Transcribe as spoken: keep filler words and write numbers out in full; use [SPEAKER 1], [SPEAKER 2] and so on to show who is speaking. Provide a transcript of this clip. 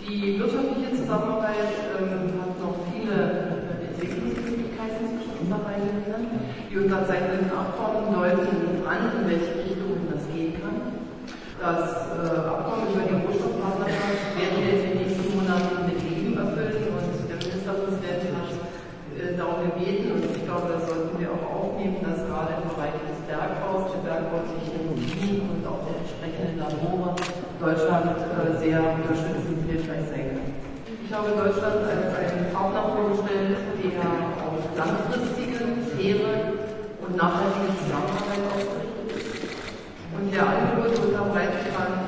[SPEAKER 1] Die wirtschaftliche Zusammenarbeit ähm, hat noch viele äh, Entwicklungsmöglichkeiten zwischen unseren beiden Ländern. Die unterzeichneten Abkommen deuten an, in welche Richtung das gehen kann. Das äh, Abkommen über die Rohstoffpartnerschaft werden wir jetzt in den nächsten Monaten mit Leben erfüllen und der Ministerpräsident hat äh, darum gebeten und ich glaube, das sollten wir auch aufnehmen, dass gerade im Bereich des Bergbaus, der Bergbautechnologien und auch der entsprechenden Labore Deutschland äh, sehr unterstützend hilfreich sein kann. Ich habe Deutschland als einen Partner vorgestellt, der auf langfristige, faire und nachhaltige Zusammenarbeit ausgerichtet ist und der Angebote unterbreiten kann,